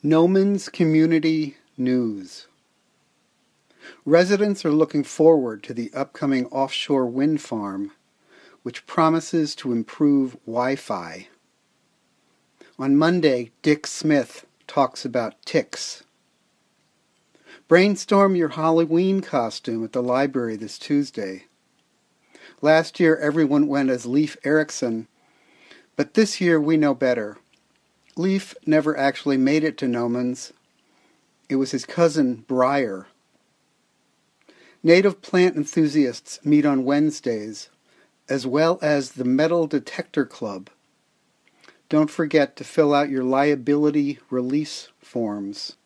Nomans Community News. Residents are looking forward to the upcoming offshore wind farm, which promises to improve Wi-Fi. On Monday, Dick Smith talks about ticks. Brainstorm your Halloween costume at the library this Tuesday. Last year, everyone went as Leif Erikson, but this year we know better. Leif never actually made it to Nomans. It was his cousin, Briar. Native plant enthusiasts meet on Wednesdays, as well as the Metal Detector Club. Don't forget to fill out your liability release forms.